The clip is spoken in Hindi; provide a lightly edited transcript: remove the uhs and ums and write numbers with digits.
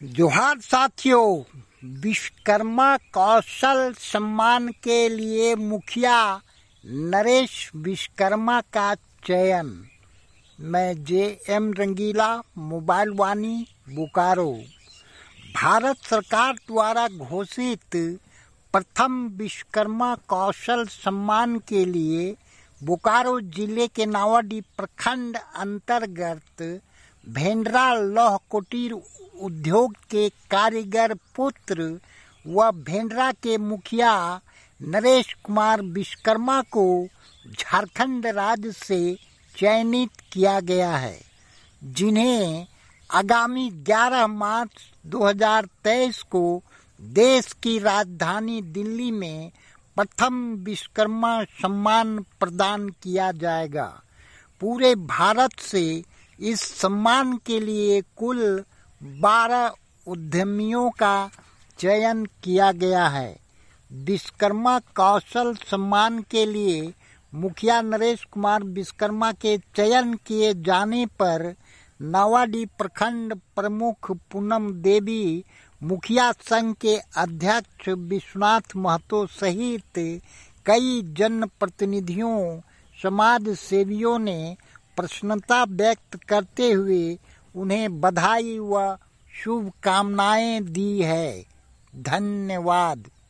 जोहार साथियों, विश्वकर्मा कौशल सम्मान के लिए मुखिया नरेश विश्वकर्मा का चयन। मैं जे.एम. रंगीला, मोबाइल वाणी, बोकारो। भारत सरकार द्वारा घोषित प्रथम विश्वकर्मा कौशल सम्मान के लिए बोकारो जिले के नावाडीह प्रखंड अंतर्गत भेंडरा लौह कुटीर उद्योग के कारीगर पुत्र व भेंडरा के मुखिया नरेश कुमार विश्वकर्मा को झारखंड राज्य से चयनित किया गया है, जिन्हें आगामी 11 मार्च 2023 को देश की राजधानी दिल्ली में प्रथम विश्वकर्मा सम्मान प्रदान किया जाएगा। पूरे भारत से इस सम्मान के लिए कुल 12 उद्यमियों का चयन किया गया है। विश्वकर्मा कौशल सम्मान के लिए मुखिया नरेश कुमार विश्वकर्मा के चयन किए जाने पर नावाडीह प्रखंड प्रमुख पूनम देवी, मुखिया संघ के अध्यक्ष विश्वनाथ महतो सहित कई जनप्रतिनिधियों, समाज सेवियों ने प्रसन्नता व्यक्त करते हुए उन्हें बधाई व शुभकामनाएं दी है। धन्यवाद।